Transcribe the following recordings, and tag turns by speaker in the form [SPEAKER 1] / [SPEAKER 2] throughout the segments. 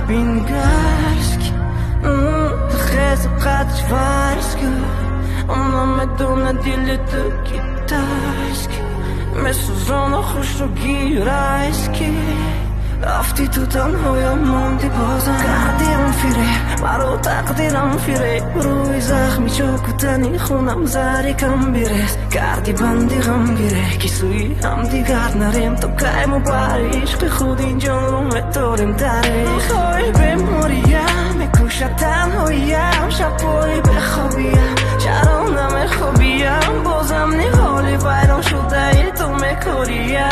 [SPEAKER 1] بینگشک خیز قدش فرسکه اونم دونه دیلتو گیتاشک مثل زن خوش رو گیرایسکی رفتی تو تنهایم موندی بازم کردیم فیره مرا تقدیرم فیره روی زخمی چاکوتنی خونم زری کم بیرس کردی بندی غم گیره که سوی هم دیگر نریم تو کهیم و بر عشق خود اینجا رو متاریم تاریخ خواهی بموریم میکوشد تنهایم شبایی بخوابیم چرا نمیخوابیم بازم نیحالی بیران شده ای تو میکاریم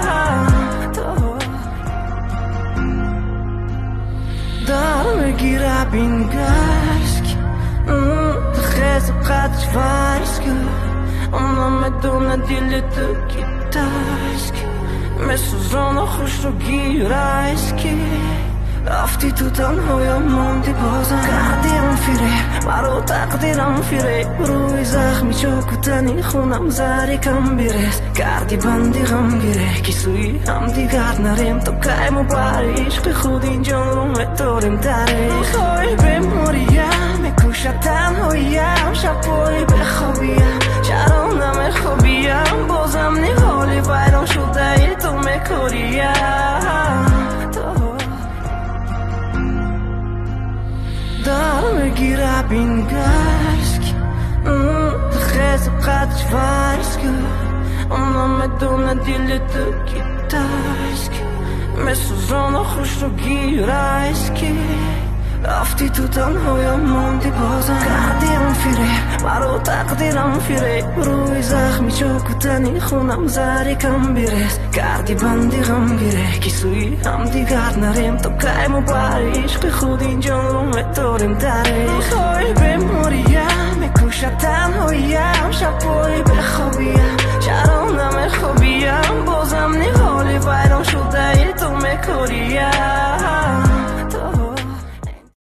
[SPEAKER 1] دار میگیره بینگشک خیز قدش فرسکه اونم دونه دیلتو گیتاشک مثل زن خوش رو گیرایسکی رفتی تو تنهایم موندی بازم کردیم فیره مرا تقدیرم فیره روی زخمی چاکوتنی خونم زری کم بیرس کردی بندی غم گیره که سوی هم دیگر نریم تو کهیم و بر عشق خود اینجا رو متاریم تاریخ خواهی بموریم میکوشد تنهایم شبایی بخوابیم چرا نمیخوابیم بازم نیحالی بیران شده ای تو میکاریم دار میگیره بینگشک خیز قدش فرسکه اونم دونه دیلتو گیتاشک مثل زن خوش رو گیرایسکی رفتی تو تنهایم موندی بازم کردیم فیره مرا تقدیرم فیره روی زخمی چاکوتنی خونم زری کم بیرس کردی بندی غم گیره که سوی هم دیگر نریم تو کهیم و بر عشق خود اینجا رو متاریم تاریخ خواهی بموریم میکوشد تنهایم شبایی بخوابیم چرا نمیخوابیم بازم نیحالی بیران شده ای تو میکاریم